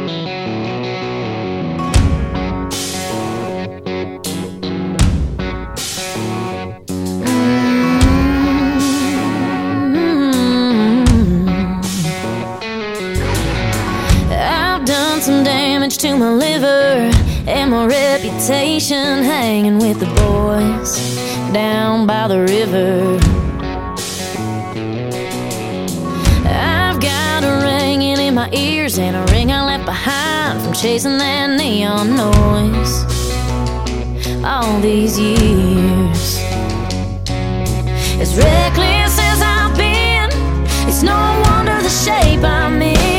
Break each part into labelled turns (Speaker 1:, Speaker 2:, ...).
Speaker 1: Some damage to my liver and my reputation, hanging with the boys down by the river. I've got a ringing in my ears and a ring I left behind from chasing that neon noise all these years. As reckless as I've been, it's no wonder the shape I'm in.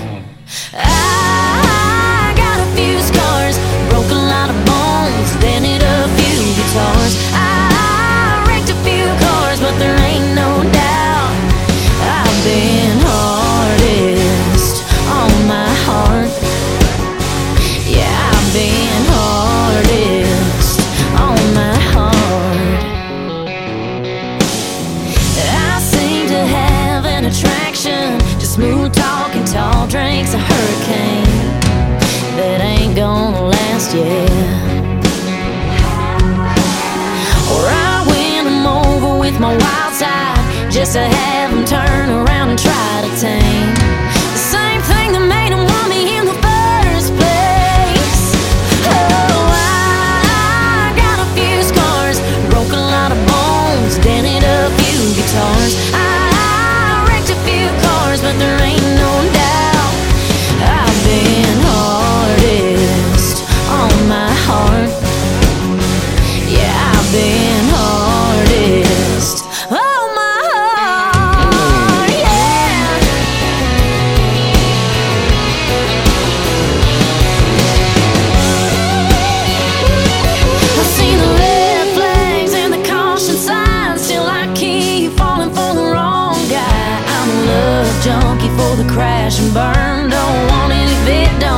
Speaker 1: I got a few scars, broke a lot of bones, dented a few guitars. I wrecked a few cars, but there ain't no doubt I've been hardest on my heart. Yeah, I've been hardest on my heart. I seem to have an attraction to smooth talk and tall drinks, a hurricane that ain't gonna last, yeah. Or I win them over with my wild side, just to have them turn around and try to tame the same thing that made them want me in the first place. Oh, I got a few scars, broke a lot of bones, dented a few guitars. I wrecked a few cars, but there ain't no doubt I've been hardest on my heart. Yeah, I've been hardest on my heart, yeah. I've seen the red flags and the caution signs, still I keep falling for the wrong guy. I'm a love junkie for the crash and burn, don't want any victims.